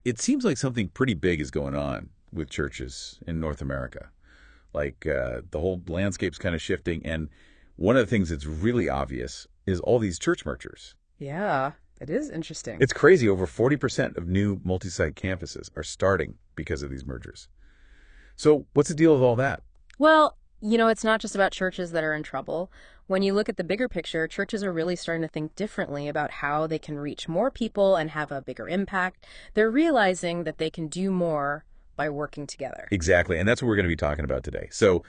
It seems like something pretty big is going on with churches in North America. The whole landscape's kind of shifting. And one of the things that's really obvious is all these church mergers. Yeah, it is interesting. It's crazy. Over 40% of new multi-site campuses are starting because of these mergers. So what's the deal with all that? Well, it's not just about churches that are in trouble. When you look at the bigger picture, churches are really starting to think differently about how they can reach more people and have a bigger impact. They're realizing that they can do more by working together. Exactly. And that's what we're going to be talking about today. So,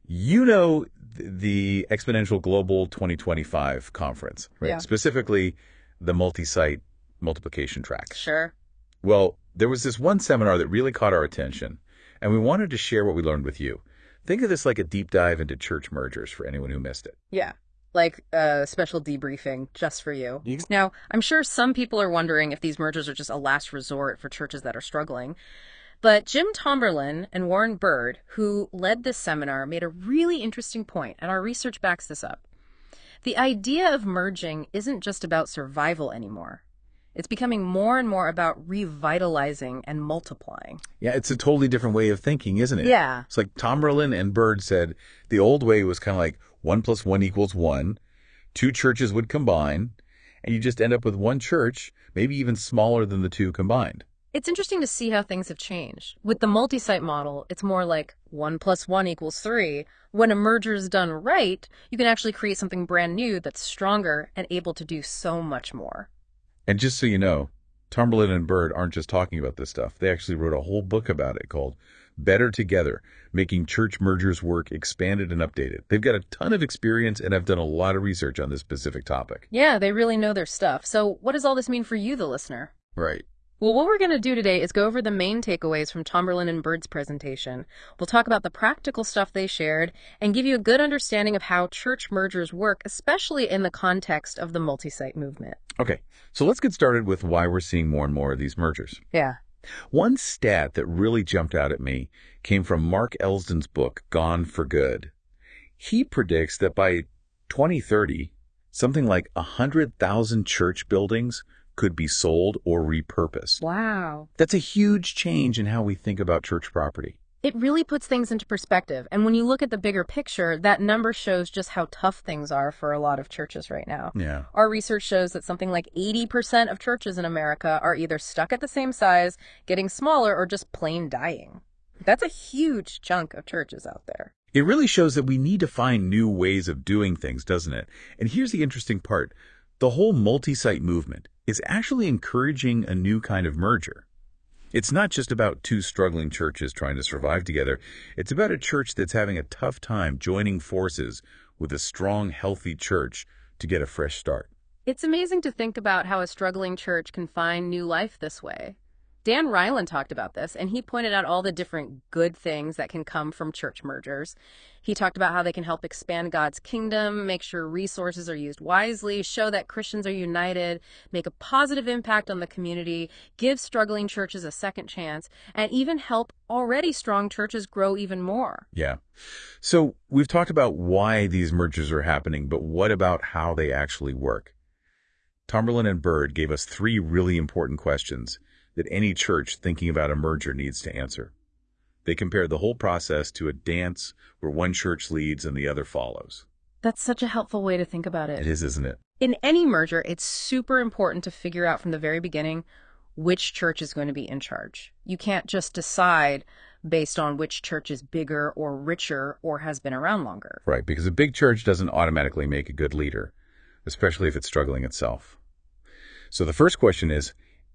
the Exponential Global 2025 conference, right? Yeah. Specifically, the multi-site multiplication track. Sure. Well, there was this one seminar that really caught our attention, and we wanted to share what we learned with you. Think of this like a deep dive into church mergers for anyone who missed it. Yeah, like a special debriefing just for you. Now, I'm sure some people are wondering if these mergers are just a last resort for churches that are struggling. But Jim Tomberlin and Warren Bird, who led this seminar, made a really interesting point, and our research backs this up. The idea of merging isn't just about survival anymore. It's becoming more and more about revitalizing and multiplying. Yeah, it's a totally different way of thinking, isn't it? Yeah. It's like Tomberlin and Bird said the old way was kind of like 1 + 1 = 1. Two churches would combine, and you just end up with one church, maybe even smaller than the two combined. It's interesting to see how things have changed. With the multi-site model, it's more like 1 + 1 = 3. When a merger is done right, you can actually create something brand new that's stronger and able to do so much more. And just so you know, Tomberlin and Bird aren't just talking about this stuff. They actually wrote a whole book about it called Better Together, Making Church Mergers Work Expanded and Updated. They've got a ton of experience and have done a lot of research on this specific topic. Yeah, they really know their stuff. So what does all this mean for you, the listener? Right. Well, what we're going to do today is go over the main takeaways from Tomberlin and Bird's presentation. We'll talk about the practical stuff they shared and give you a good understanding of how church mergers work, especially in the context of the multi-site movement. Okay, so let's get started with why we're seeing more and more of these mergers. Yeah. One stat that really jumped out at me came from Mark Elsden's book, Gone for Good. He predicts that by 2030, something like 100,000 church buildings could be sold or repurposed. Wow. That's a huge change in how we think about church property. It really puts things into perspective. And when you look at the bigger picture, that number shows just how tough things are for a lot of churches right now. Yeah. Our research shows that something like 80% of churches in America are either stuck at the same size, getting smaller, or just plain dying. That's a huge chunk of churches out there. It really shows that we need to find new ways of doing things, doesn't it? And here's the interesting part. The whole multi-site movement is actually encouraging a new kind of merger. It's not just about two struggling churches trying to survive together. It's about a church that's having a tough time joining forces with a strong, healthy church to get a fresh start. It's amazing to think about how a struggling church can find new life this way. Dan Reiland talked about this, and he pointed out all the different good things that can come from church mergers. He talked about how they can help expand God's kingdom, make sure resources are used wisely, show that Christians are united, make a positive impact on the community, give struggling churches a second chance, and even help already strong churches grow even more. Yeah. So we've talked about why these mergers are happening, but what about how they actually work? Tomberlin and Bird gave us 3 really important questions that any church thinking about a merger needs to answer. They compared the whole process to a dance where one church leads and the other follows. That's such a helpful way to think about it. It is, isn't it? In any merger, it's super important to figure out from the very beginning which church is going to be in charge. You can't just decide based on which church is bigger or richer or has been around longer. Right, because a big church doesn't automatically make a good leader, especially if it's struggling itself. So the first question is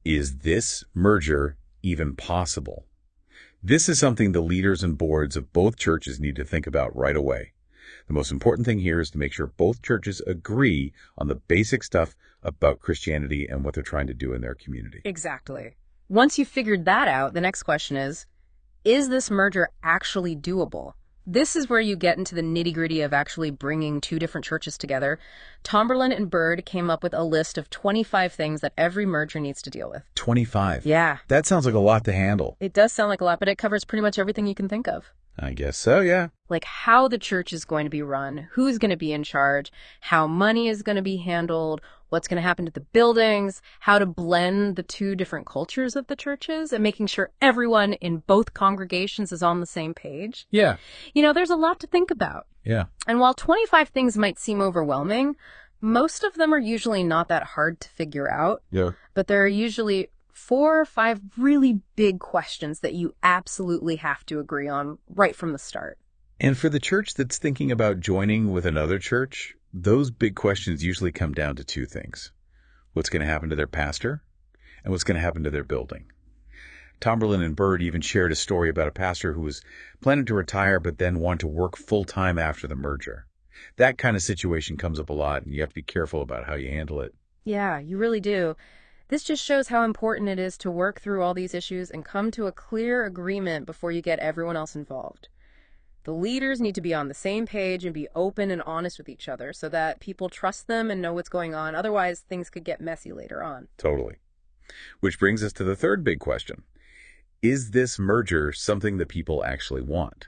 this merger even possible? This is something the leaders and boards of both churches need to think about right away. The most important thing here is to make sure both churches agree on the basic stuff about Christianity and what they're trying to do in their community. Exactly. Once you've figured that out, the next question is this merger actually doable? This is where you get into the nitty-gritty of actually bringing two different churches together. Tomberlin and Bird came up with a list of 25 things that every merger needs to deal with. 25? Yeah. That sounds like a lot to handle. It does sound like a lot, but it covers pretty much everything you can think of. I guess so, yeah. Like how the church is going to be run, who's going to be in charge, how money is going to be handled, what's going to happen to the buildings, how to blend the two different cultures of the churches, and making sure everyone in both congregations is on the same page. Yeah. There's a lot to think about. Yeah. And while 25 things might seem overwhelming, most of them are usually not that hard to figure out. Yeah. But there are usually 4 or 5 really big questions that you absolutely have to agree on right from the start. And for the church that's thinking about joining with another church, those big questions usually come down to 2 things. What's going to happen to their pastor and what's going to happen to their building. Tomberlin and Bird even shared a story about a pastor who was planning to retire but then wanted to work full-time after the merger. That kind of situation comes up a lot, and you have to be careful about how you handle it. Yeah, you really do. This just shows how important it is to work through all these issues and come to a clear agreement before you get everyone else involved. The leaders need to be on the same page and be open and honest with each other so that people trust them and know what's going on. Otherwise, things could get messy later on. Totally. Which brings us to the third big question. Is this merger something that people actually want?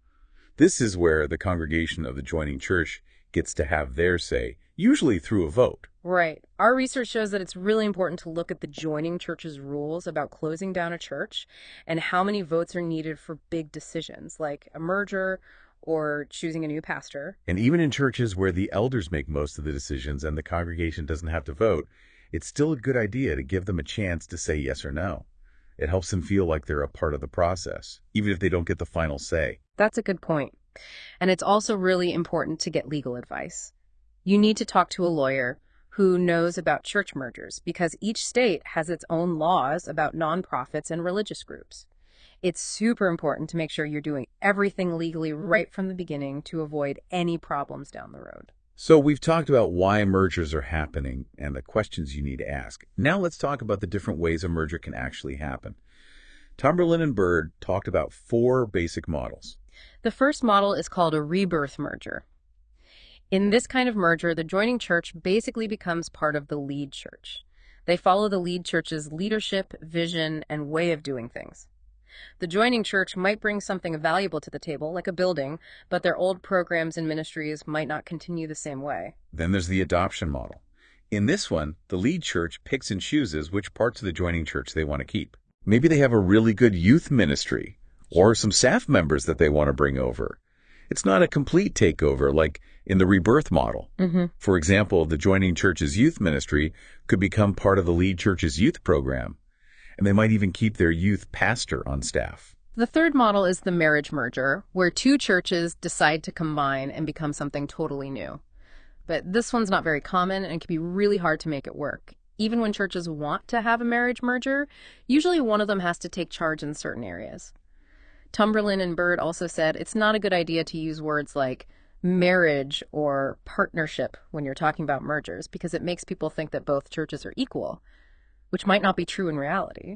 This is where the congregation of the joining church gets to have their say, usually through a vote. Right. Our research shows that it's really important to look at the joining church's rules about closing down a church and how many votes are needed for big decisions like a merger or choosing a new pastor. And even in churches where the elders make most of the decisions and the congregation doesn't have to vote, it's still a good idea to give them a chance to say yes or no. It helps them feel like they're a part of the process, even if they don't get the final say. That's a good point. And it's also really important to get legal advice. You need to talk to a lawyer who knows about church mergers because each state has its own laws about nonprofits and religious groups. It's super important to make sure you're doing everything legally right from the beginning to avoid any problems down the road. So we've talked about why mergers are happening and the questions you need to ask. Now let's talk about the different ways a merger can actually happen. Tomberlin and Bird talked about 4 basic models. The first model is called a rebirth merger. In this kind of merger, the joining church basically becomes part of the lead church. They follow the lead church's leadership, vision, and way of doing things. The joining church might bring something valuable to the table, like a building, but their old programs and ministries might not continue the same way. Then there's the adoption model. In this one, the lead church picks and chooses which parts of the joining church they want to keep. Maybe they have a really good youth ministry or some staff members that they want to bring over. It's not a complete takeover like in the rebirth model. For example, the joining church's youth ministry could become part of the lead church's youth program, and they might even keep their youth pastor on staff. The third model is the marriage merger, where 2 churches decide to combine and become something totally new. But this one's not very common and can be really hard to make it work. Even when churches want to have a marriage merger, usually one of them has to take charge in certain areas. Tomberlin and Bird also said it's not a good idea to use words like marriage or partnership when you're talking about mergers because it makes people think that both churches are equal, which might not be true in reality.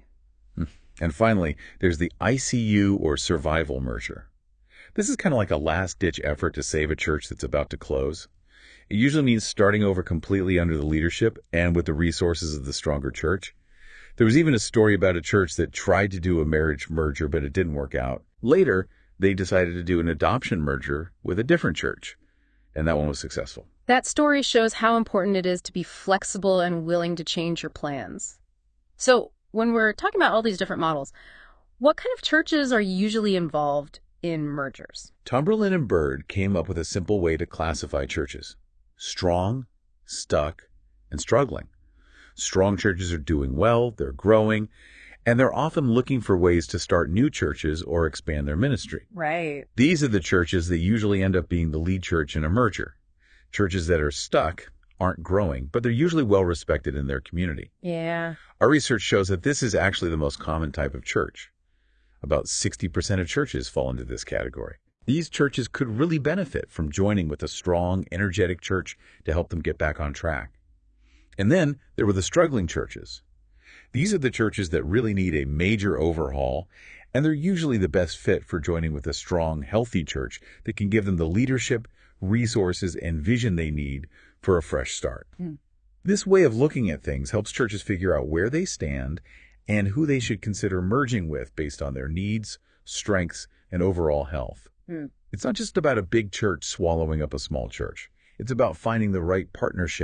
And finally, there's the ICU or survival merger. This is kind of like a last-ditch effort to save a church that's about to close. It usually means starting over completely under the leadership and with the resources of the stronger church. There was even a story about a church that tried to do a marriage merger, but it didn't work out. Later, they decided to do an adoption merger with a different church, and that one was successful. That story shows how important it is to be flexible and willing to change your plans. So, when we're talking about all these different models, what kind of churches are usually involved in mergers? Tomberlin and Bird came up with a simple way to classify churches: strong, stuck, and struggling. Strong churches are doing well, they're growing, and they're often looking for ways to start new churches or expand their ministry. Right. These are the churches that usually end up being the lead church in a merger. Churches that are stuck aren't growing, but they're usually well respected in their community. Yeah. Our research shows that this is actually the most common type of church. About 60% of churches fall into this category. These churches could really benefit from joining with a strong, energetic church to help them get back on track. And then there were the struggling churches. These are the churches that really need a major overhaul, and they're usually the best fit for joining with a strong, healthy church that can give them the leadership, resources, and vision they need for a fresh start. This way of looking at things helps churches figure out where they stand and who they should consider merging with based on their needs, strengths, and overall health. It's not just about a big church swallowing up a small church. It's about finding the right partnership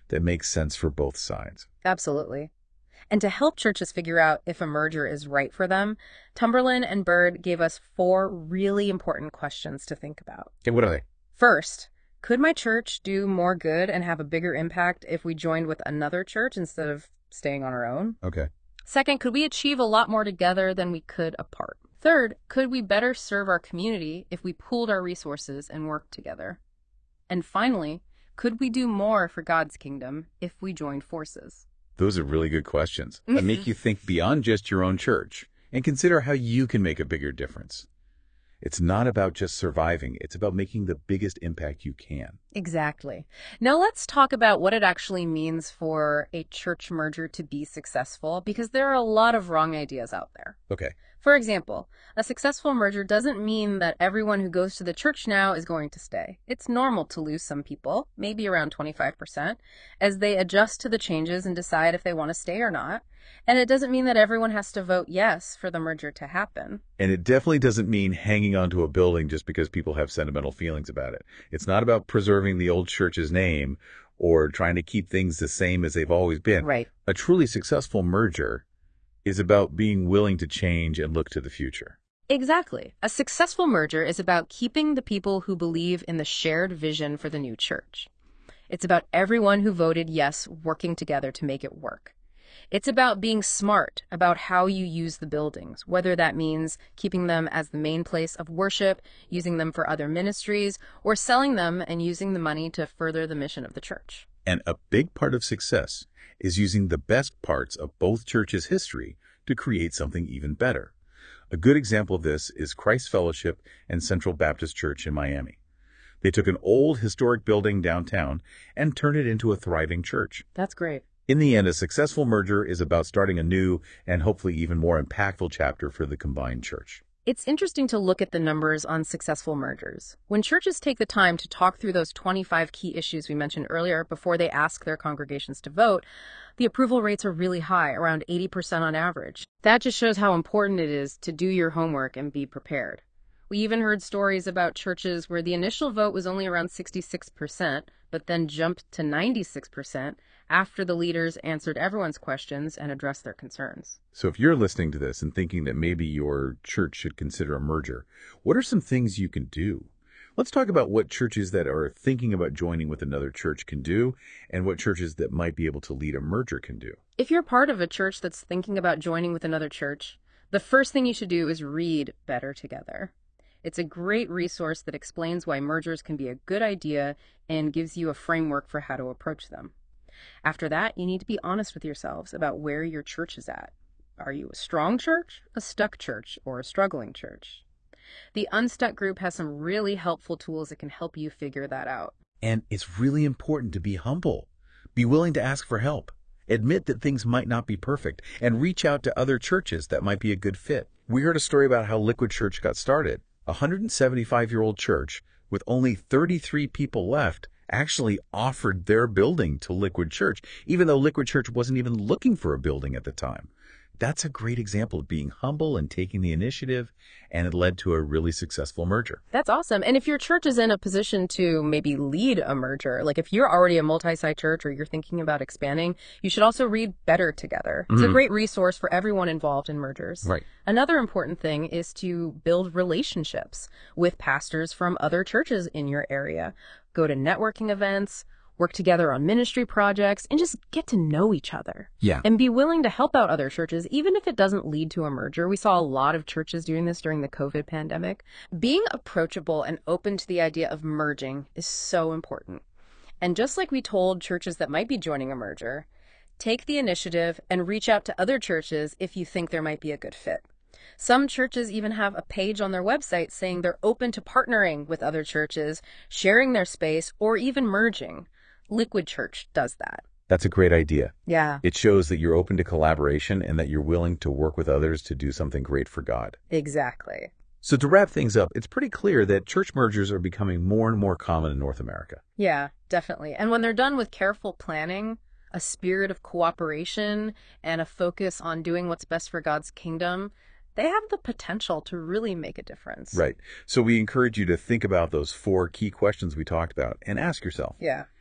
that makes sense for both sides. Absolutely. And to help churches figure out if a merger is right for them, Tumberlin and Bird gave us 4 really important questions to think about. Okay, what are they? First, could my church do more good and have a bigger impact if we joined with another church instead of staying on our own? Okay. Second, could we achieve a lot more together than we could apart? Third, could we better serve our community if we pooled our resources and worked together? And finally, could we do more for God's kingdom if we joined forces? Those are really good questions that make you think beyond just your own church and consider how you can make a bigger difference. It's not about just surviving. It's about making the biggest impact you can. Exactly. Now let's talk about what it actually means for a church merger to be successful, because there are a lot of wrong ideas out there. Okay. For example, a successful merger doesn't mean that everyone who goes to the church now is going to stay. It's normal to lose some people, maybe around 25%, as they adjust to the changes and decide if they want to stay or not. And it doesn't mean that everyone has to vote yes for the merger to happen. And it definitely doesn't mean hanging onto a building just because people have sentimental feelings about it. It's not about preserving the old church's name or trying to keep things the same as they've always been. Right. A truly successful merger is about being willing to change and look to the future. Exactly. A successful merger is about keeping the people who believe in the shared vision for the new church. It's about everyone who voted yes working together to make it work. It's about being smart about how you use the buildings, whether that means keeping them as the main place of worship, using them for other ministries, or selling them and using the money to further the mission of the church. And a big part of success is using the best parts of both churches' history to create something even better. A good example of this is Christ Fellowship and Central Baptist Church in Miami. They took an old historic building downtown and turned it into a thriving church. That's great. In the end, a successful merger is about starting a new and hopefully even more impactful chapter for the combined church. It's interesting to look at the numbers on successful mergers. When churches take the time to talk through those 25 key issues we mentioned earlier before they ask their congregations to vote, the approval rates are really high, around 80% on average. That just shows how important it is to do your homework and be prepared. We even heard stories about churches where the initial vote was only around 66%, but then jumped to 96% after the leaders answered everyone's questions and addressed their concerns. So if you're listening to this and thinking that maybe your church should consider a merger, what are some things you can do? Let's talk about what churches that are thinking about joining with another church can do and what churches that might be able to lead a merger can do. If you're part of a church that's thinking about joining with another church, the first thing you should do is read Better Together. It's a great resource that explains why mergers can be a good idea and gives you a framework for how to approach them. After that, you need to be honest with yourselves about where your church is at. Are you a strong church, a stuck church, or a struggling church? The Unstuck group has some really helpful tools that can help you figure that out. And it's really important to be humble. Be willing to ask for help. Admit that things might not be perfect and reach out to other churches that might be a good fit. We heard a story about how Liquid Church got started. A 175-year-old church with only 33 people left actually offered their building to Liquid Church, even though Liquid Church wasn't even looking for a building at the time. That's a great example of being humble and taking the initiative, and it led to a really successful merger. That's awesome. And if your church is in a position to maybe lead a merger, like if you're already a multi-site church or you're thinking about expanding, you should also read Better Together. It's a great resource for everyone involved in mergers. Right. Another important thing is to build relationships with pastors from other churches in your area. Go to networking events, work together on ministry projects, and just get to know each other. Yeah. And be willing to help out other churches, even if it doesn't lead to a merger. We saw a lot of churches doing this during the COVID pandemic. Being approachable and open to the idea of merging is so important. And just like we told churches that might be joining a merger, take the initiative and reach out to other churches if you think there might be a good fit. Some churches even have a page on their website saying they're open to partnering with other churches, sharing their space, or even merging. Liquid Church does that. That's a great idea. Yeah, It shows that you're open to collaboration and that you're willing to work with others to do something great for God. exactly. So to wrap things up, it's pretty clear that church mergers are becoming more and more common in North America. Yeah, definitely. And when they're done with careful planning, a spirit of cooperation, and a focus on doing what's best for God's kingdom, they have the potential to really make a difference. Right. So we encourage you to think about those 4 key questions we talked about and ask yourself, Yeah.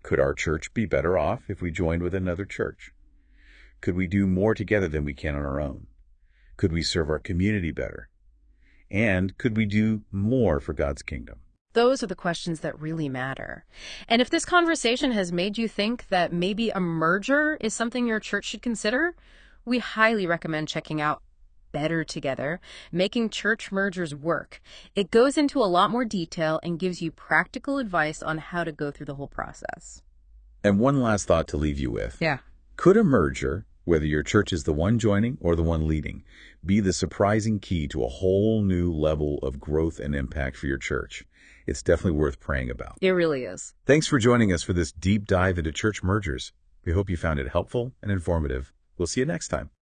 Could our church be better off if we joined with another church? Could we do more together than we can on our own? Could we serve our community better? And could we do more for God's kingdom? Those are the questions that really matter. And if this conversation has made you think that maybe a merger is something your church should consider, we highly recommend checking out Better Together, Making Church Mergers Work. It goes into a lot more detail and gives you practical advice on how to go through the whole process. And one last thought to leave you with. Yeah. Could a merger, whether your church is the one joining or the one leading, be the surprising key to a whole new level of growth and impact for your church? It's definitely worth praying about. It really is. Thanks for joining us for this deep dive into church mergers. We hope you found it helpful and informative. We'll see you next time.